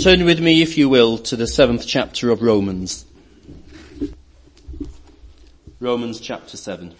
Turn with me, if you will, to the 7th chapter of Romans. Romans chapter 7.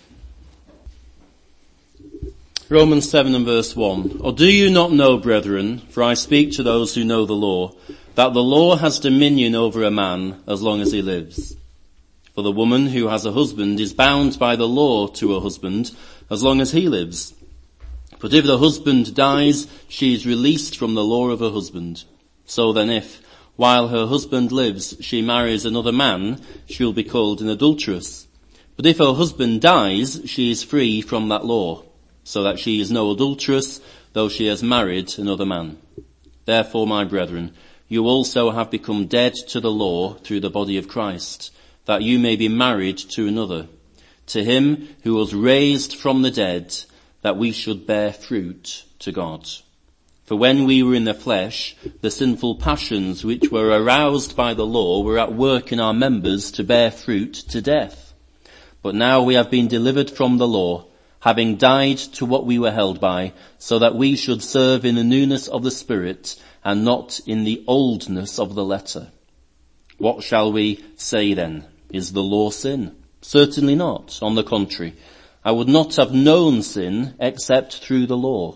Romans 7 and verse 1. Or do you not know, brethren, for I speak to those who know the law, that the law has dominion over a man as long as he lives? For the woman who has a husband is bound by the law to her husband as long as he lives. But if the husband dies, she is released from the law of her husband. So then if, while her husband lives, she marries another man, she will be called an adulteress. But if her husband dies, she is free from that law, so that she is no adulteress, though she has married another man. Therefore, my brethren, you also have become dead to the law through the body of Christ, that you may be married to another, to him who was raised from the dead, that we should bear fruit to God. For when we were in the flesh, the sinful passions which were aroused by the law were at work in our members to bear fruit to death. But now we have been delivered from the law, having died to what we were held by, so that we should serve in the newness of the Spirit and not in the oldness of the letter. What shall we say then? Is the law sin? Certainly not. On the contrary, I would not have known sin except through the law.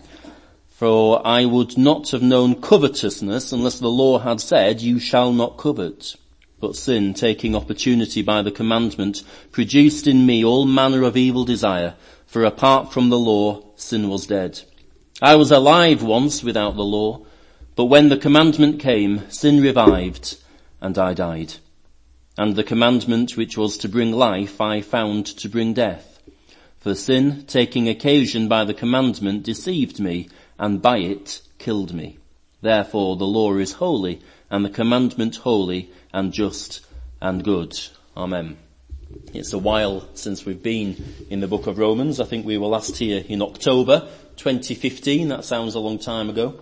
For I would not have known covetousness unless the law had said, you shall not covet. But sin, taking opportunity by the commandment, produced in me all manner of evil desire, for apart from the law, sin was dead. I was alive once without the law, but when the commandment came, sin revived, and I died. And the commandment which was to bring life I found to bring death. For sin, taking occasion by the commandment, deceived me, and by it killed me. Therefore the law is holy, and the commandment holy, and just, and good. Amen. It's a while since we've been in the book of Romans. I think we were last here in October 2015. That sounds a long time ago.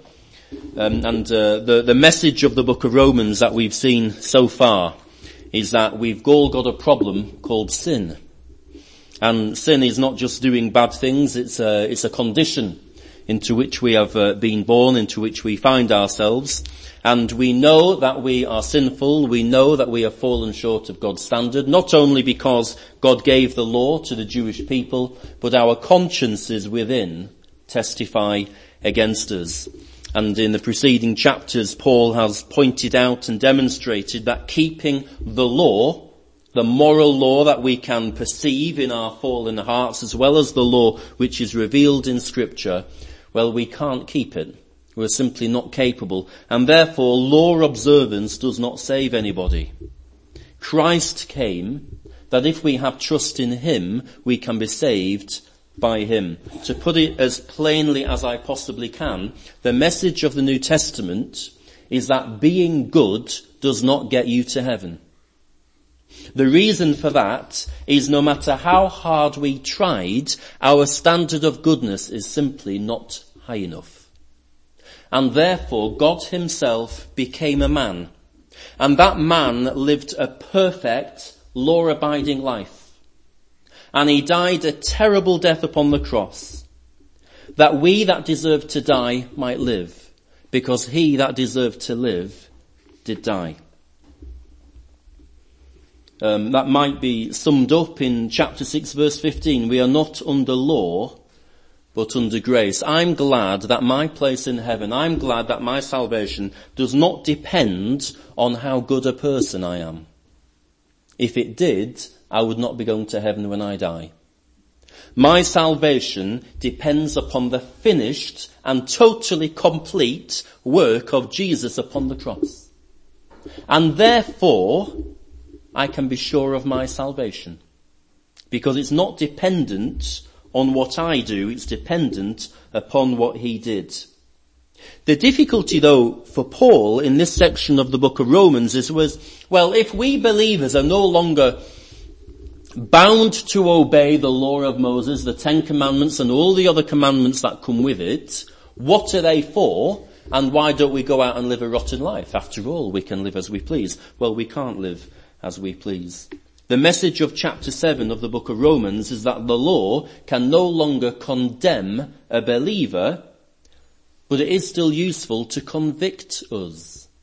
The message of the book of Romans that we've seen so far is that we've all got a problem called sin. And sin is not just doing bad things, it's a condition into which we have been born, into which we find ourselves. And we know that we are sinful, we know that we have fallen short of God's standard, not only because God gave the law to the Jewish people, but our consciences within testify against us. And in the preceding chapters, Paul has pointed out and demonstrated that keeping the law, the moral law that we can perceive in our fallen hearts, as well as the law which is revealed in Scripture, well, we can't keep it. We're simply not capable. And therefore, law observance does not save anybody. Christ came that if we have trust in him, we can be saved by him. To put it as plainly as I possibly can, the message of the New Testament is that being good does not get you to heaven. The reason for that is no matter how hard we tried, our standard of goodness is simply not high enough. And therefore God himself became a man. And that man lived a perfect, law-abiding life. And he died a terrible death upon the cross, that we that deserved to die might live, because he that deserved to live did die. That might be summed up in chapter 6 verse 15. We are not under law, but under grace. I'm glad that my place in heaven, I'm glad that my salvation does not depend on how good a person I am. If it did, I would not be going to heaven when I die. My salvation depends upon the finished and totally complete work of Jesus upon the cross. And therefore, I can be sure of my salvation, because it's not dependent on what I do, it's dependent upon what he did. The difficulty though for Paul in this section of the book of Romans well, if we believers are no longer bound to obey the law of Moses, the 10 commandments and all the other commandments that come with it, what are they for? And why don't we go out and live a rotten life? After all, we can live as we please. Well, we can't live as we please. The message of chapter 7 of the book of Romans is that the law can no longer condemn a believer, but it is still useful to convict us.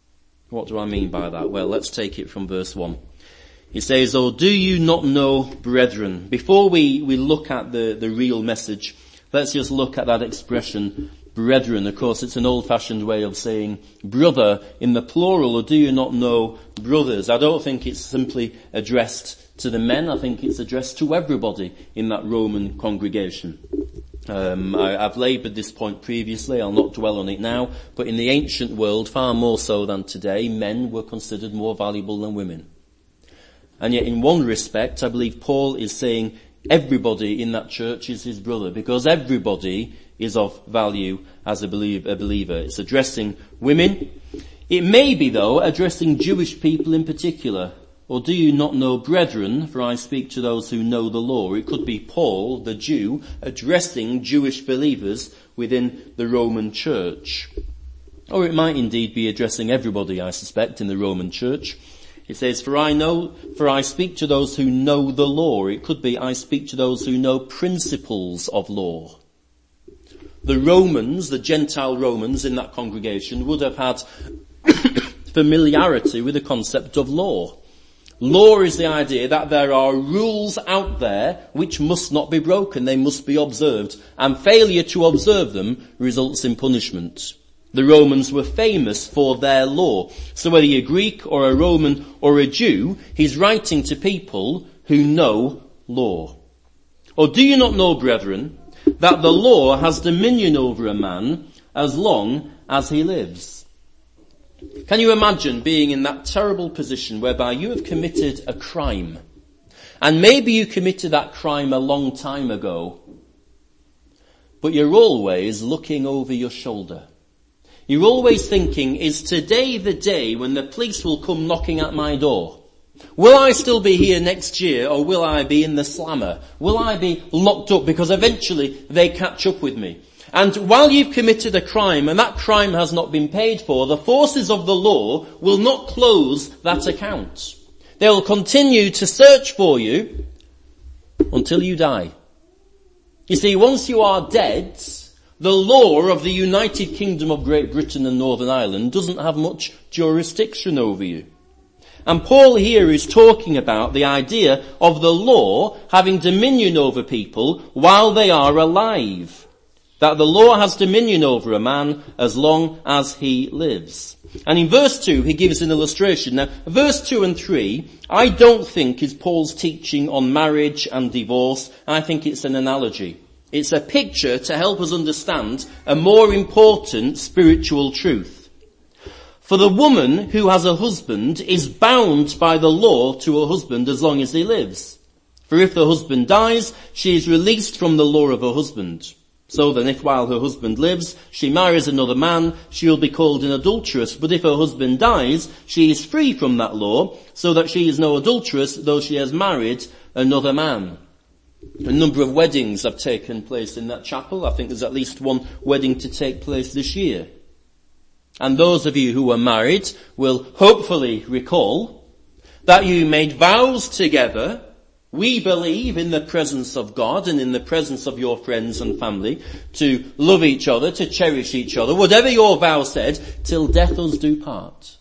What do I mean by that? Well, let's take it from verse 1. He says, "Oh, do you not know, brethren?" Before we look at the real message, let's just look at that expression, brethren. Of course, it's an old-fashioned way of saying brother in the plural, or do you not know brothers? I don't think it's simply addressed to the men. I think it's addressed to everybody in that Roman congregation. I've laboured this point previously, I'll not dwell on it now, but in the ancient world, far more so than today, men were considered more valuable than women. And yet in one respect, I believe Paul is saying everybody in that church is his brother, because everybody is of value as a believer. It's addressing women. It may be, though, addressing Jewish people in particular. "Or do you not know, brethren, for I speak to those who know the law." It could be Paul, the Jew, addressing Jewish believers within the Roman church. Or it might indeed be addressing everybody, I suspect, in the Roman church. It says, for I speak to those who know the law. It could be, I speak to those who know principles of law. The Romans, the Gentile Romans in that congregation would have had familiarity with the concept of law. Law is the idea that there are rules out there which must not be broken, they must be observed, and failure to observe them results in punishment. The Romans were famous for their law. So whether you're Greek or a Roman or a Jew, he's writing to people who know law. "Or do you not know, brethren, that the law has dominion over a man as long as he lives?" Can you imagine being in that terrible position whereby you have committed a crime, and maybe you committed that crime a long time ago, but you're always looking over your shoulder. You're always thinking, is today the day when the police will come knocking at my door? Will I still be here next year, or will I be in the slammer? Will I be locked up because eventually they catch up with me? And while you've committed a crime and that crime has not been paid for, the forces of the law will not close that account. They will continue to search for you until you die. You see, once you are dead, the law of the United Kingdom of Great Britain and Northern Ireland doesn't have much jurisdiction over you. And Paul here is talking about the idea of the law having dominion over people while they are alive. That the law has dominion over a man as long as he lives. And in verse 2 he gives an illustration. Now, verse 2 and 3, I don't think is Paul's teaching on marriage and divorce. I think it's an analogy. It's a picture to help us understand a more important spiritual truth. For the woman who has a husband is bound by the law to her husband as long as he lives. For if the husband dies, she is released from the law of her husband. So then if while her husband lives, she marries another man, she will be called an adulteress. But if her husband dies, she is free from that law, so that she is no adulteress, though she has married another man. A number of weddings have taken place in that chapel. I think there's at least one wedding to take place this year. And those of you who are married will hopefully recall that you made vows together. We believe in the presence of God and in the presence of your friends and family to love each other, to cherish each other, whatever your vow said, till death us do part.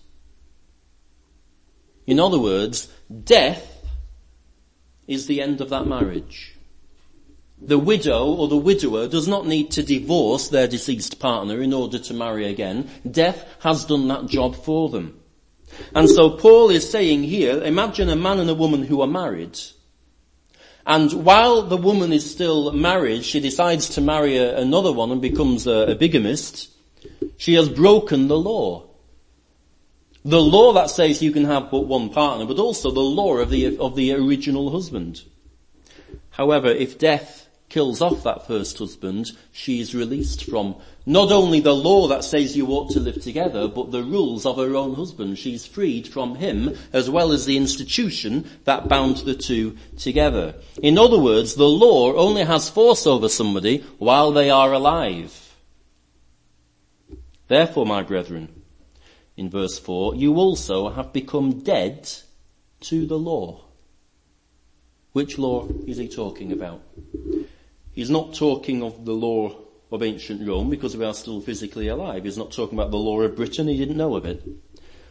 In other words, death is the end of that marriage. The widow or the widower does not need to divorce their deceased partner in order to marry again. Death has done that job for them. And so Paul is saying here, imagine a man and a woman who are married. And while the woman is still married, she decides to marry another one and becomes a bigamist. She has broken the law. The law that says you can have but one partner, but also the law of the original husband. However, if death kills off that first husband, she is released from not only the law that says you ought to live together, but the rules of her own husband. She's freed from him, as well as the institution that bound the two together. In other words, the law only has force over somebody while they are alive. Therefore, my brethren, in verse 4, you also have become dead to the law. Which law is he talking about? He's not talking of the law of ancient Rome because we are still physically alive. He's not talking about the law of Britain. He didn't know of it.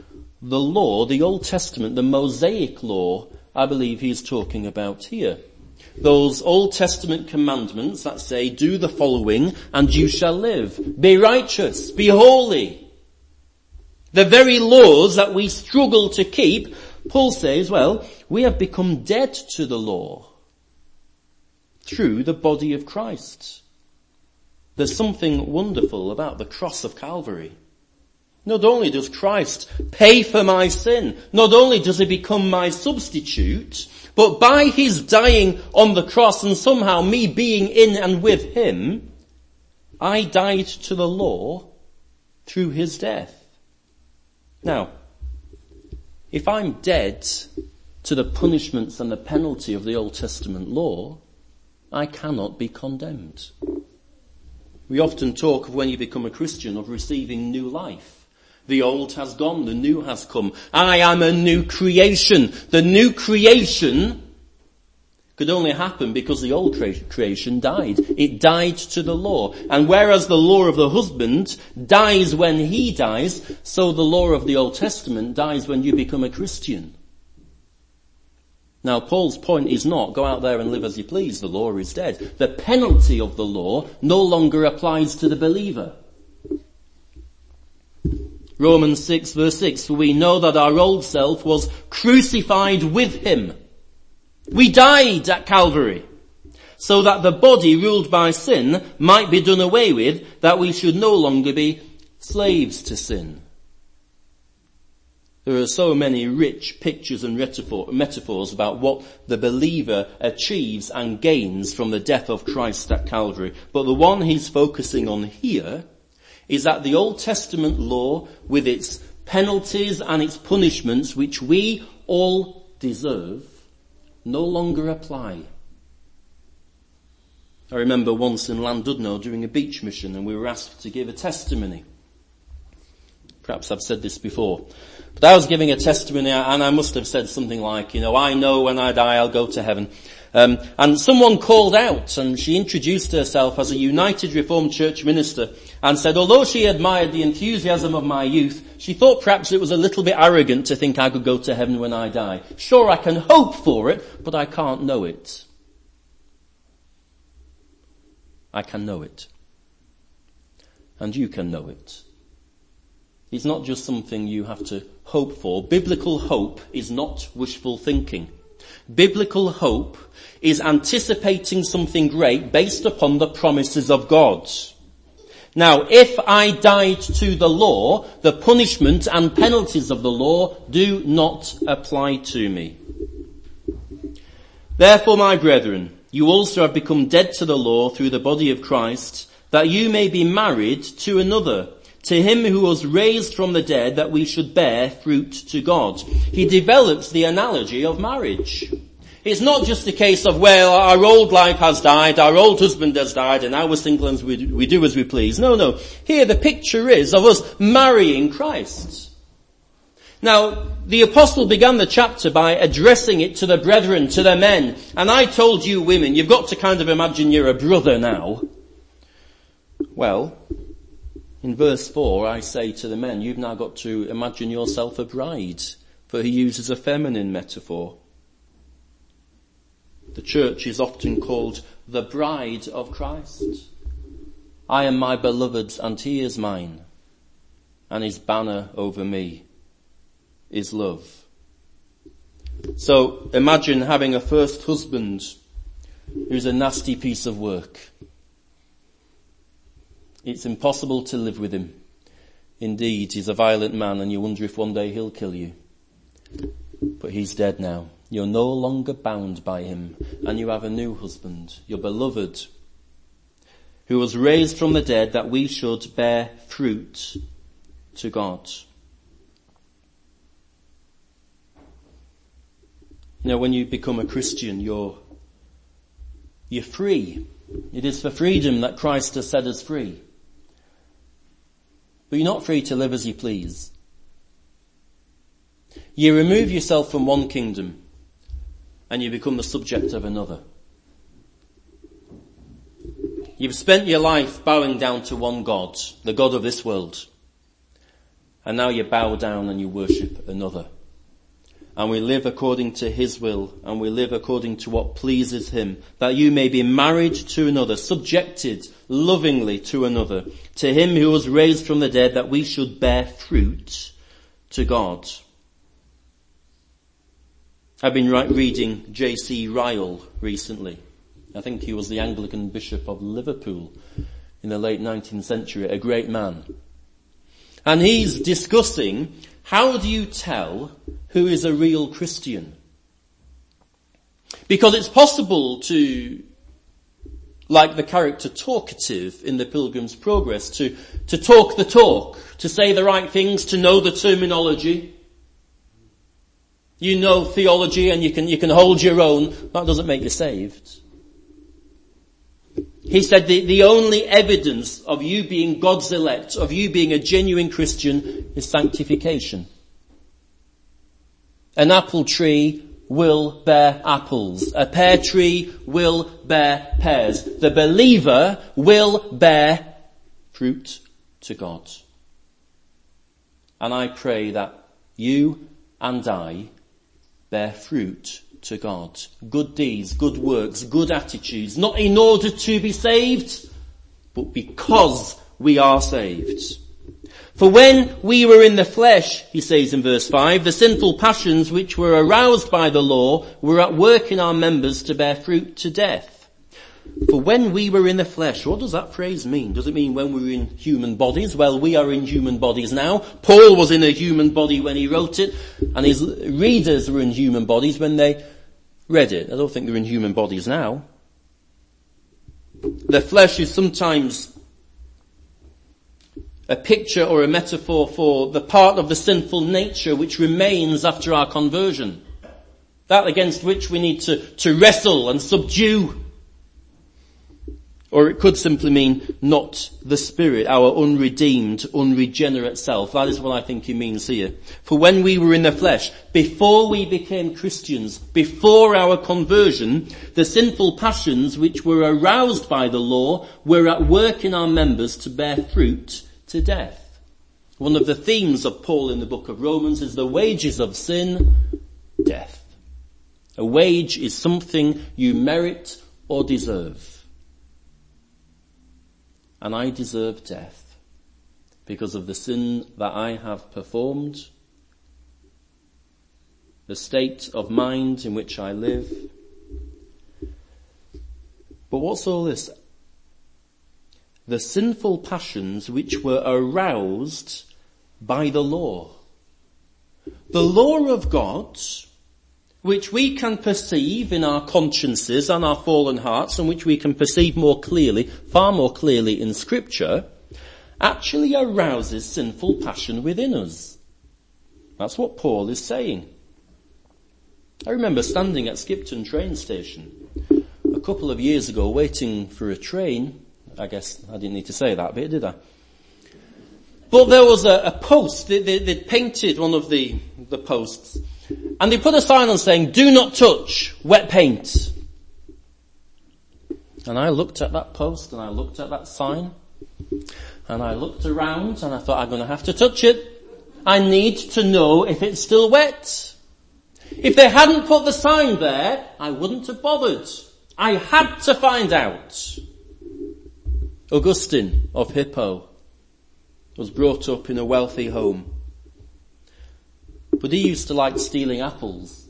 the law, the Old Testament, the Mosaic law, I believe he's talking about here. Those Old Testament commandments that say, do the following and you shall live. Be righteous, be holy. The very laws that we struggle to keep, Paul says, well, we have become dead to the law through the body of Christ. There's something wonderful about the cross of Calvary. Not only does Christ pay for my sin, not only does he become my substitute, but by his dying on the cross and somehow me being in and with him, I died to the law through his death. Now, if I'm dead to the punishments and the penalty of the Old Testament law, I cannot be condemned. We often talk of when you become a Christian of receiving new life. The old has gone, the new has come. I am a new creation. The new creation could only happen because the old creation died. It died to the law. And whereas the law of the husband dies when he dies, so the law of the Old Testament dies when you become a Christian. Now, Paul's point is not go out there and live as you please. The law is dead. The penalty of the law no longer applies to the believer. Romans 6 verse 6, for we know that our old self was crucified with him. We died at Calvary, so that the body ruled by sin might be done away with, that we should no longer be slaves to sin. There are so many rich pictures and metaphors about what the believer achieves and gains from the death of Christ at Calvary. But the one he's focusing on here is that the Old Testament law, with its penalties and its punishments, which we all deserve, no longer apply. I remember once in Llandudno doing a beach mission and we were asked to give a testimony. Perhaps I've said this before. But I was giving a testimony and I must have said something like, I know when I die I'll go to heaven. And someone called out and she introduced herself as a United Reformed Church minister and said, although she admired the enthusiasm of my youth, she thought perhaps it was a little bit arrogant to think I could go to heaven when I die. Sure, I can hope for it, but I can't know it. I can know it. And you can know it. It's not just something you have to hope for. Biblical hope is not wishful thinking. Biblical hope is anticipating something great based upon the promises of God. Now, if I died to the law, the punishment and penalties of the law do not apply to me. Therefore, my brethren, you also have become dead to the law through the body of Christ, that you may be married to another, to him who was raised from the dead, that we should bear fruit to God. He develops the analogy of marriage. It's not just a case of, well, our old life has died, our old husband has died, and now we're single and we do as we please. No. Here the picture is of us marrying Christ. Now, the apostle began the chapter by addressing it to the brethren, to the men. And I told you women, you've got to kind of imagine you're a brother now. Well, in verse 4, I say to the men, you've now got to imagine yourself a bride, for he uses a feminine metaphor. The church is often called the bride of Christ. I am my beloved's and he is mine, and his banner over me is love. So imagine having a first husband who's a nasty piece of work. It's impossible to live with him. Indeed, he's a violent man and you wonder if one day he'll kill you. But he's dead now. You're no longer bound by him, and you have a new husband, your beloved, who was raised from the dead that we should bear fruit to God. When you become a Christian, you're free. It is for freedom that Christ has set us free. But you're not free to live as you please. You remove yourself from one kingdom and you become the subject of another. You've spent your life bowing down to one God, the God of this world. and now you bow down and you worship another. And we live according to his will, and we live according to what pleases him, that you may be married to another, subjected lovingly to another, to him who was raised from the dead, that we should bear fruit to God. I've been reading J.C. Ryle recently. I think he was the Anglican Bishop of Liverpool in the late 19th century, a great man. And he's discussing, how do you tell who is a real Christian? Because it's possible to, like the character Talkative in the Pilgrim's Progress, to talk the talk, to say the right things, to know the terminology. You know theology and you can hold your own. That doesn't make you saved. He said the only evidence of you being God's elect, of you being a genuine Christian, is sanctification. An apple tree will bear apples. A pear tree will bear pears. The believer will bear fruit to God. And I pray that you and I bear fruit to God. Good deeds, good works, good attitudes, not in order to be saved, but because we are saved. For when we were in the flesh, he says in verse 5, the sinful passions which were aroused by the law were at work in our members to bear fruit to death. For when we were in the flesh, what does that phrase mean? Does it mean when we were in human bodies? Well, we are in human bodies now. Paul was in a human body when he wrote it, and his readers were in human bodies when they read it. I don't think they're in human bodies now. The flesh is sometimes a picture or a metaphor for the part of the sinful nature which remains after our conversion. That against which we need to wrestle and subdue. Or it could simply mean not the spirit, our unredeemed, unregenerate self. That is what I think he means here. For when we were in the flesh, before we became Christians, before our conversion, the sinful passions which were aroused by the law were at work in our members to bear fruit to death. One of the themes of Paul in the book of Romans is the wages of sin, death. A wage is something you merit or deserve. And I deserve death because of the sin that I have performed, the state of mind in which I live. But what's all this? The sinful passions which were aroused by the law. The law of God, which we can perceive in our consciences and our fallen hearts, and which we can perceive more clearly, far more clearly in Scripture, actually arouses sinful passion within us. That's what Paul is saying. I remember standing at Skipton train station a couple of years ago waiting for a train. I guess I didn't need to say that bit, did I? But there was a post. They'd painted one of the posts. And they put a sign on saying, do not touch wet paint. And I looked at that post and I looked at that sign and I looked around and I thought, I'm going to have to touch it. I need to know if it's still wet. If they hadn't put the sign there, I wouldn't have bothered. I had to find out. Augustine of Hippo was brought up in a wealthy home. But he used to like stealing apples.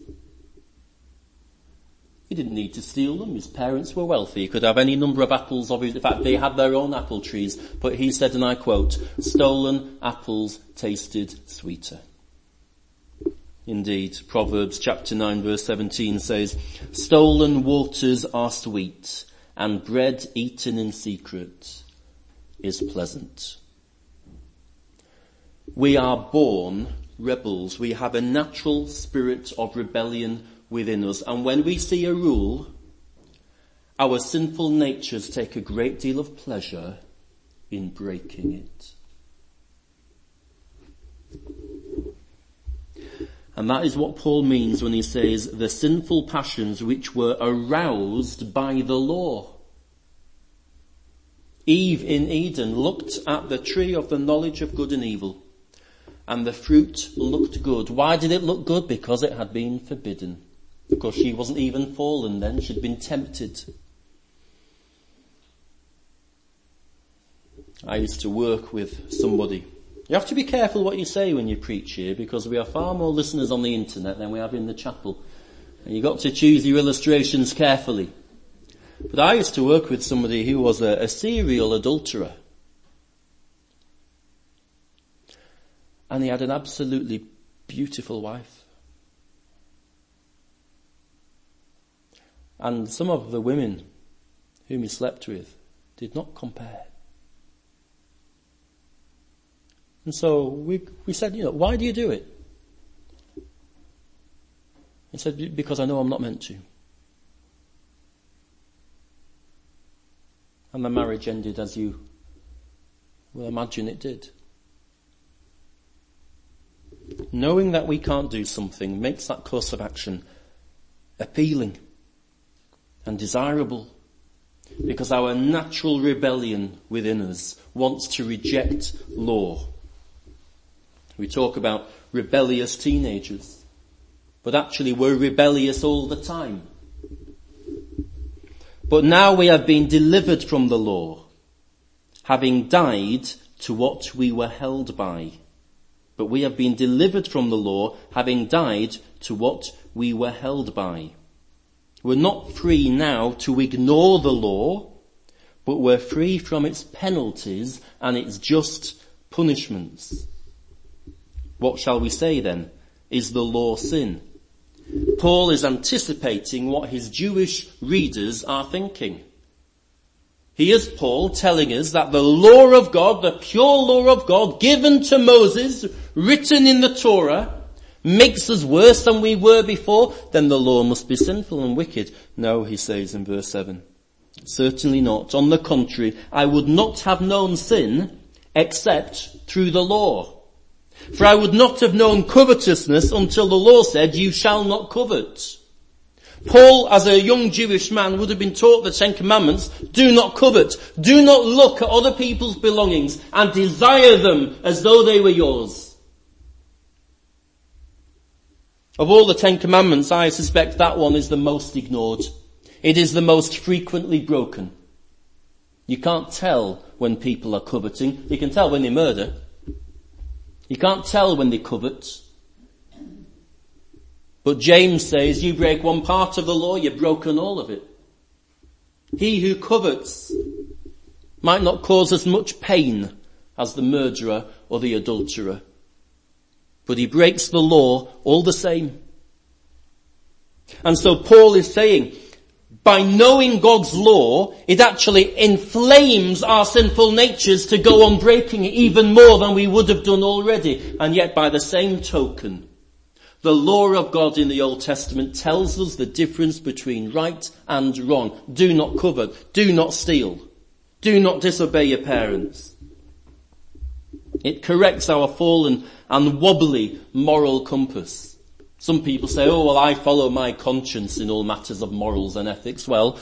He didn't need to steal them. His parents were wealthy. He could have any number of apples. In fact, they had their own apple trees. But he said, and I quote, stolen apples tasted sweeter. Indeed, Proverbs chapter 9 verse 17 says, stolen waters are sweet, and bread eaten in secret is pleasant. We are born rebels. We have a natural spirit of rebellion within us. And when we see a rule, our sinful natures take a great deal of pleasure in breaking it. And that is what Paul means when he says the sinful passions which were aroused by the law. Eve in Eden looked at the tree of the knowledge of good and evil and the fruit looked good. Why did it look good? Because it had been forbidden. Because she wasn't even fallen then, she'd been tempted. I used to work with somebody. You have to be careful what you say when you preach here, because we have far more listeners on the internet than we have in the chapel. And you've got to choose your illustrations carefully. But I used to work with somebody who was a serial adulterer. And he had an absolutely beautiful wife. And some of the women whom he slept with did not compare. And so we said, why do you do it? He said, because I know I'm not meant to. And the marriage ended as you will imagine it did. Knowing that we can't do something makes that course of action appealing and desirable, because our natural rebellion within us wants to reject law. We talk about rebellious teenagers, but actually we're rebellious all the time. But now we have been delivered from the law, having died to what we were held by. But we have been delivered from the law, having died to what we were held by. We're not free now to ignore the law, but we're free from its penalties and its just punishments. What shall we say then? Is the law sin? Paul is anticipating what his Jewish readers are thinking. Here's Paul telling us that the law of God, the pure law of God given to Moses, written in the Torah, makes us worse than we were before. Then the law must be sinful and wicked. No, he says in verse 7. Certainly not. On the contrary, I would not have known sin except through the law. For I would not have known covetousness until the law said, you shall not covet. Paul, as a young Jewish man, would have been taught the Ten Commandments: do not covet, do not look at other people's belongings and desire them as though they were yours. Of all the Ten Commandments, I suspect that one is the most ignored. It is the most frequently broken. You can't tell when people are coveting. You can tell when they murder. You can't tell when they covet. But James says, you break one part of the law, you've broken all of it. He who covets might not cause as much pain as the murderer or the adulterer, but he breaks the law all the same. And so Paul is saying, by knowing God's law, it actually inflames our sinful natures to go on breaking it even more than we would have done already. And yet by the same token, the law of God in the Old Testament tells us the difference between right and wrong. Do not covet. Do not steal. Do not disobey your parents. It corrects our fallen and wobbly moral compass. Some people say, oh, well, I follow my conscience in all matters of morals and ethics. Well,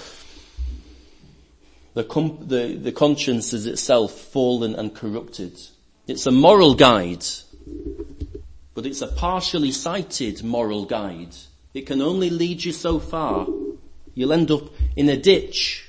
the conscience is itself fallen and corrupted. It's a moral guide, but it's a partially sighted moral guide. It can only lead you so far. You'll end up in a ditch.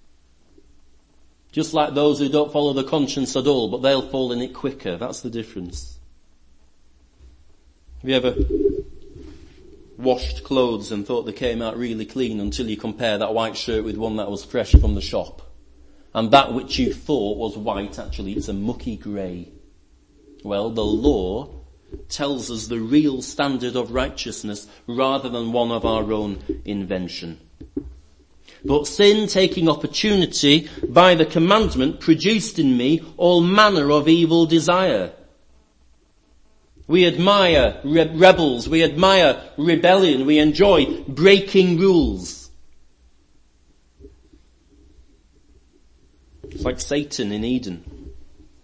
Just like those who don't follow the conscience at all, but they'll fall in it quicker. That's the difference. Have you ever washed clothes and thought they came out really clean until you compare that white shirt with one that was fresh from the shop? And that which you thought was white, actually it's a mucky grey. Well, the law tells us the real standard of righteousness rather than one of our own invention. But sin, taking opportunity by the commandment, produced in me all manner of evil desire. We admire rebels, we admire rebellion, we enjoy breaking rules. It's like Satan in Eden.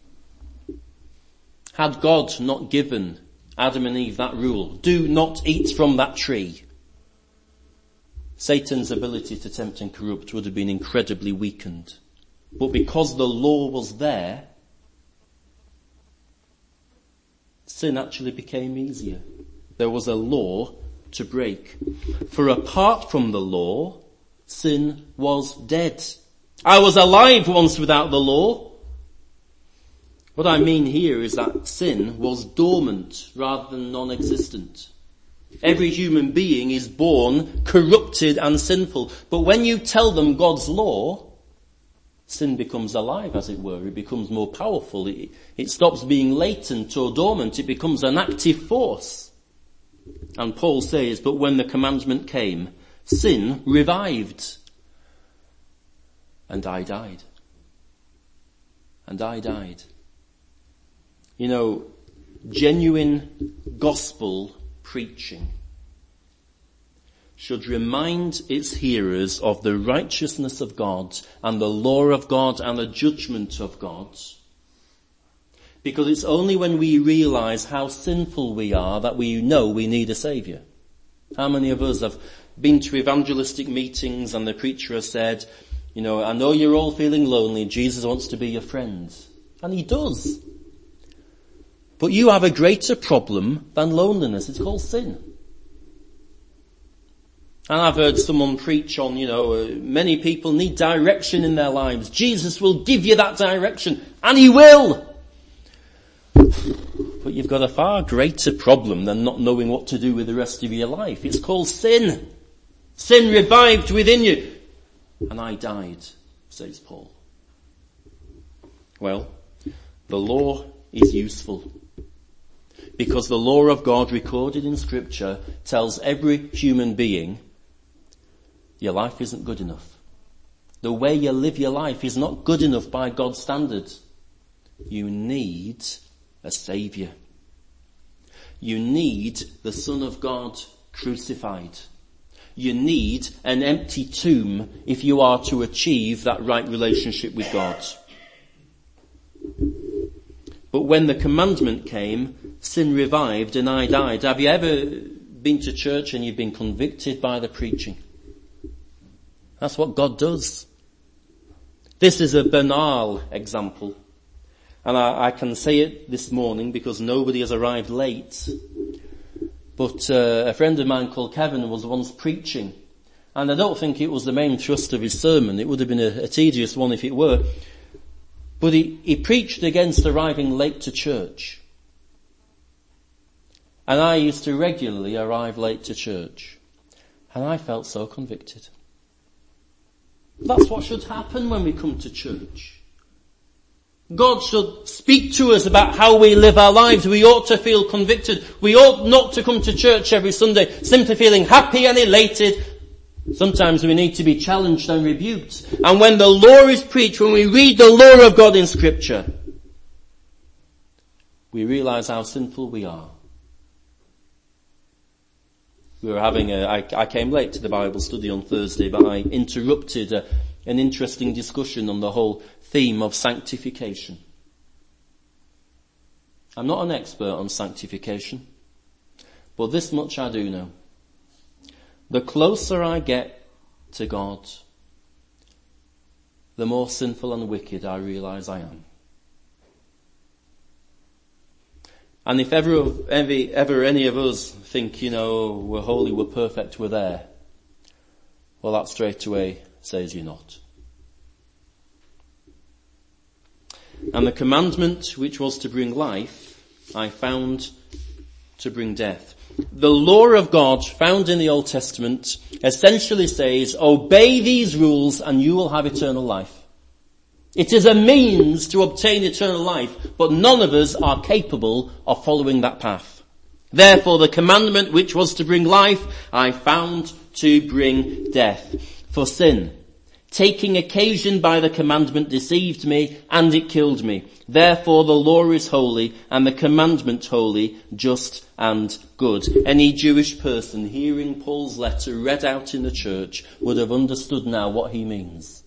Had God not given Adam and Eve that rule, do not eat from that tree, Satan's ability to tempt and corrupt would have been incredibly weakened. But because the law was there, sin actually became easier. There was a law to break. For apart from the law, sin was dead. I was alive once without the law. What I mean here is that sin was dormant rather than non-existent. Every human being is born corrupted and sinful. But when you tell them God's law, sin becomes alive, as it were. It becomes more powerful. It stops being latent or dormant. It becomes an active force. And Paul says, but when the commandment came, sin revived. And I died. And I died. You know, genuine gospel preaching should remind its hearers of the righteousness of God and the law of God and the judgment of God. Because it's only when we realize how sinful we are that we know we need a saviour. How many of us have been to evangelistic meetings and the preacher has said, you know, I know you're all feeling lonely, Jesus wants to be your friend. And he does. But you have a greater problem than loneliness. It's called sin. And I've heard someone preach on, many people need direction in their lives. Jesus will give you that direction. And he will. But you've got a far greater problem than not knowing what to do with the rest of your life. It's called sin. Sin revived within you. And I died, says Paul. Well, the law is useful. Because the law of God recorded in Scripture tells every human being, your life isn't good enough. The way you live your life is not good enough by God's standards. You need a saviour. You need the Son of God crucified. You need an empty tomb if you are to achieve that right relationship with God. But when the commandment came, sin revived and I died. Have you ever been to church and you've been convicted by the preaching? That's what God does. This is a banal example. And I can say it this morning because nobody has arrived late. But a friend of mine called Kevin was once preaching. And I don't think it was the main thrust of his sermon. It would have been a tedious one if it were. But he preached against arriving late to church. And I used to regularly arrive late to church. And I felt so convicted. That's what should happen when we come to church. God should speak to us about how we live our lives. We ought to feel convicted. We ought not to come to church every Sunday simply feeling happy and elated. Sometimes we need to be challenged and rebuked. And when the law is preached, when we read the law of God in Scripture, we realize how sinful we are. We were having I came late to the Bible study on Thursday, but I interrupted an interesting discussion on the whole theme of sanctification. I'm not an expert on sanctification, but this much I do know. The closer I get to God, the more sinful and wicked I realize I am. And if ever any of us think, we're holy, we're perfect, we're there, well, that straight away says you're not. And the commandment which was to bring life, I found to bring death. The law of God found in the Old Testament essentially says, obey these rules and you will have eternal life. It is a means to obtain eternal life, but none of us are capable of following that path. Therefore, the commandment which was to bring life, I found to bring death. For sin, taking occasion by the commandment, deceived me, and it killed me. Therefore the law is holy, and the commandment holy, just and good. Any Jewish person hearing Paul's letter read out in the church would have understood now what he means.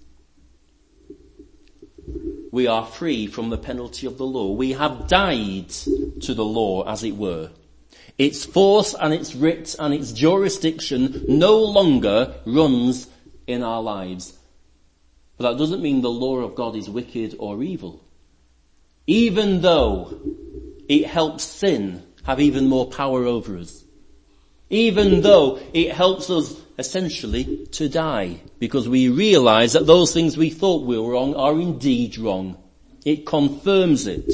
We are free from the penalty of the law. We have died to the law, as it were. Its force and its writ and its jurisdiction no longer runs in our lives. But that doesn't mean the law of God is wicked or evil. Even though it helps sin have even more power over us. Even though it helps us essentially to die, because we realize that those things we thought were wrong are indeed wrong. It confirms it.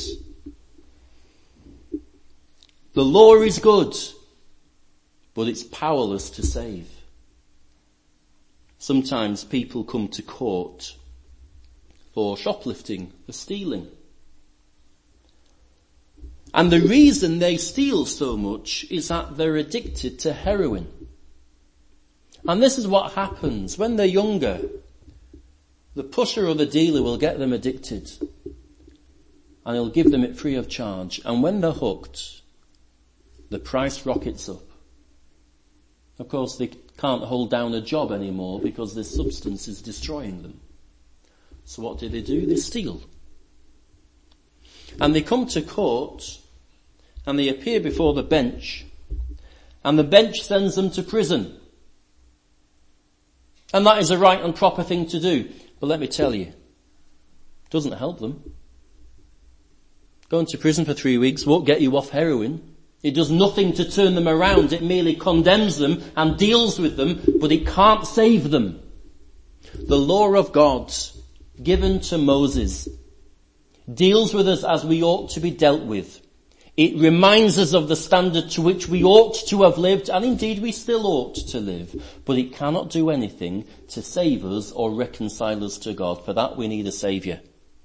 The law is good, but it's powerless to save. Sometimes people come to court for shoplifting, for stealing. And the reason they steal so much is that they're addicted to heroin. And this is what happens when they're younger. The pusher or the dealer will get them addicted, and he'll give them it free of charge. And when they're hooked, the price rockets up. Of course, they can't hold down a job anymore because this substance is destroying them. So what do? They steal. And they come to court, and they appear before the bench, and the bench sends them to prison. And that is a right and proper thing to do. But let me tell you, it doesn't help them. Going to prison for 3 weeks won't get you off heroin. It does nothing to turn them around. It merely condemns them and deals with them, but it can't save them. The law of God, given to Moses, deals with us as we ought to be dealt with. It reminds us of the standard to which we ought to have lived, and indeed we still ought to live. But it cannot do anything to save us or reconcile us to God. For that we need a saviour.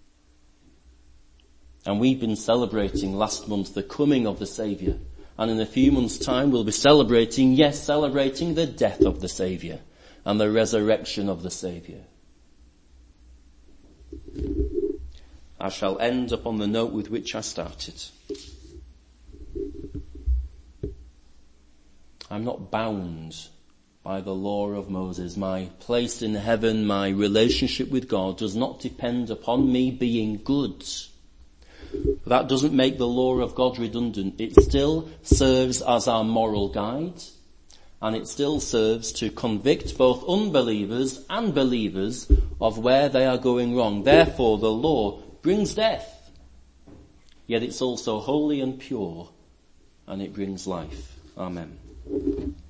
And we've been celebrating last month the coming of the Saviour. And in a few months' time we'll be celebrating the death of the Saviour and the resurrection of the Saviour. I shall end upon the note with which I started. I'm not bound by the law of Moses. My place in heaven, my relationship with God does not depend upon me being good. That doesn't make the law of God redundant. It still serves as our moral guide, and it still serves to convict both unbelievers and believers of where they are going wrong. Therefore, the law brings death, yet it's also holy and pure, and it brings life. Amen.